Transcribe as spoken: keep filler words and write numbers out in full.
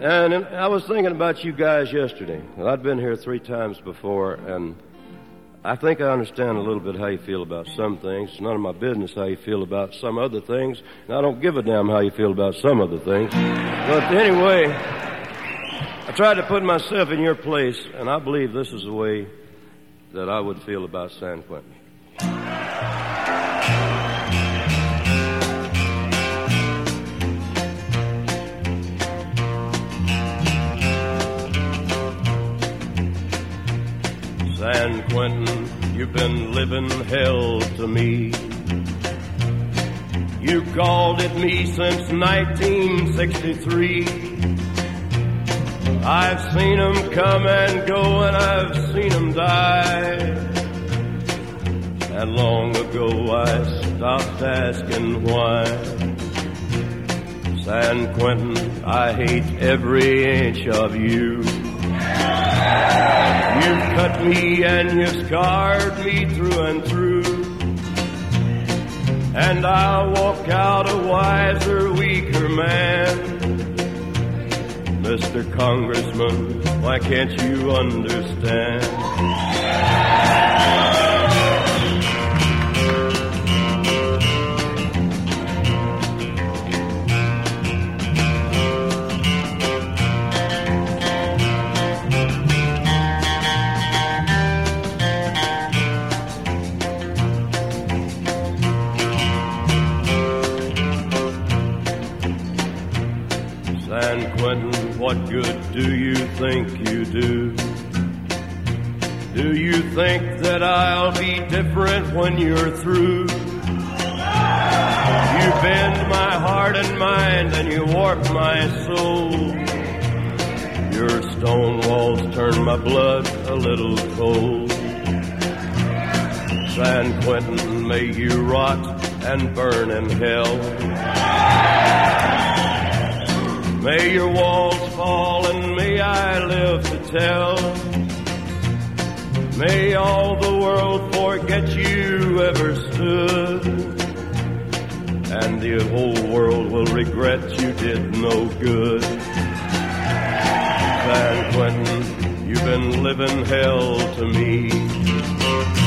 And I was thinking about you guys yesterday. I'd been here three times before, and I think I understand a little bit how you feel about some things. It's none of my business how you feel about some other things, and I don't give a damn how you feel about some other things. But anyway, I tried to put myself in your place, and I believe this is the way that I would feel about San Quentin. San Quentin, you've been living hell to me. You called it me since nineteen sixty-three. I've seen 'em come and go, and I've seen 'em die. And long ago I stopped asking why. San Quentin, I hate every inch of you. You've cut me and you've scarred me through and through. And I'll walk out a wiser, weaker man. Mister Congressman, why can't you understand? San Quentin, what good do you think you do? Do you think that I'll be different when you're through? You bend my heart and mind and you warp my soul. Your stone walls turn my blood a little cold. San Quentin, may you rot and burn in hell. May your walls fall and may I live to tell. May all the world forget you ever stood. And the whole world will regret you did no good. San Quentin, you've been living hell to me.